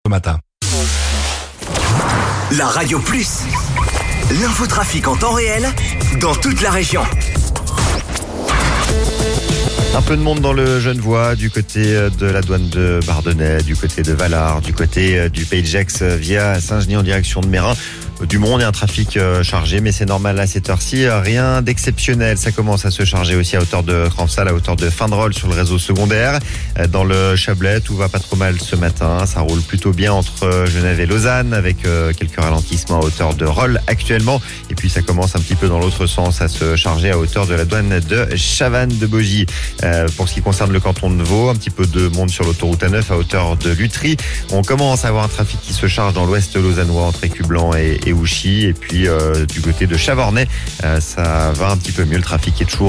ce matin. La Radio Plus, l'infotrafic en temps réel dans toute la région. Un peu de monde dans le Genevois, du côté de la douane de Bardonnay, du côté de Valard, du côté du Pays de Gex via Saint-Genis en direction de Mérin. Du monde et un trafic chargé, mais c'est normal à cette heure-ci. Rien d'exceptionnel. Ça commence à se charger aussi à hauteur de Cransal, à hauteur de Fin-de-Rolles sur le réseau secondaire. Dans le Chablais, tout va pas trop mal ce matin. Ça roule plutôt bien entre Genève et Lausanne, avec quelques ralentissements à hauteur de Rolles actuellement. Et puis ça commence un petit peu dans l'autre sens à se charger à hauteur de la douane de Chavannes-de-Bogie. Pour ce qui concerne le canton de Vaud, un petit peu de monde sur l'autoroute A9 à hauteur de Lutry. On commence à avoir un trafic qui se charge dans l'ouest lausannois entre Écublanc et Ouchy. Et puis du côté de Chavornay, ça va un petit peu mieux. Le trafic est toujours